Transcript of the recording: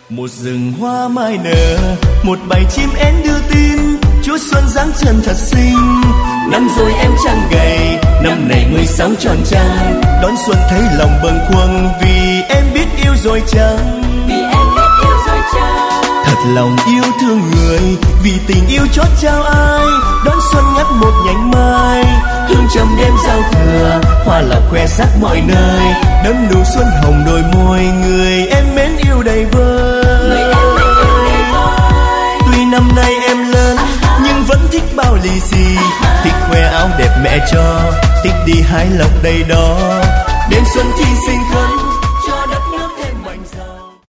Một rừng hoa mai nở, một bầy chim én đưa tin, Chúa Xuân giáng trần thật xinh. Năm rồi em chẳng gầy, năm này 16 tròn trăng, đón xuân thấy lòng bâng khuâng vì em biết yêu rồi chăng? Vì em biết yêu rồi chăng? Thật lòng yêu thương người, vì tình yêu chót trao ai, đón xuân ngắt một nhánh mai, hương trầm đêm giao thừa, hoa lộc khoe sắc mọi nơi, đơm nụ xuân hồng đôi môi, người em mến yêu đầy vơi. Tuy năm nay em lớn nhưng vẫn thích bao lì xì, thích khoe áo đẹp mẹ cho, thích đi hái lộc đầy đó, đêm xuân thi sinh khấn.